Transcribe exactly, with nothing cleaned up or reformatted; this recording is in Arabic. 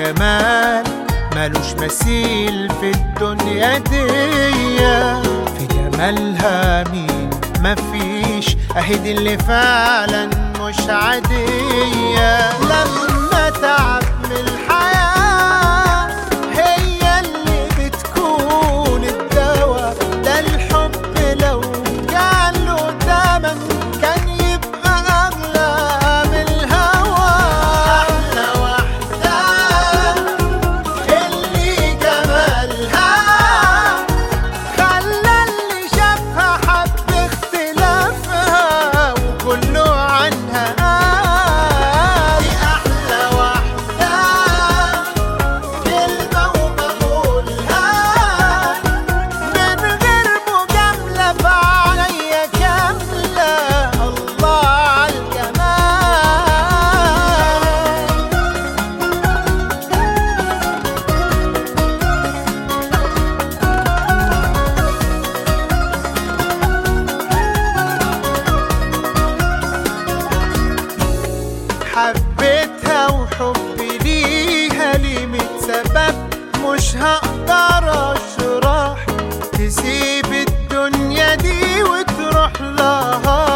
جمال ملوش مثيل في الدنيا دي. في جمالها مين مفيش، اهي دي اللي فعلا مش عادية. لما تعب من الحياة هي اللي بتكون الدواء. ده الحب لو كان له تمن كان يبقى أغلى من الهوى. أحلى واحدة اللي جمالها خلى اللي شافها حب اختلافها وكله عنها قال. دي أحلى واحدة كلمة وبقولها من غير مجاملة بعينيا كاملة. الله عالجمال. حبيتها وحبي ليها ليه ميت سبب مش هقدر اشرح. تسيب الدنيا دي وتروح لها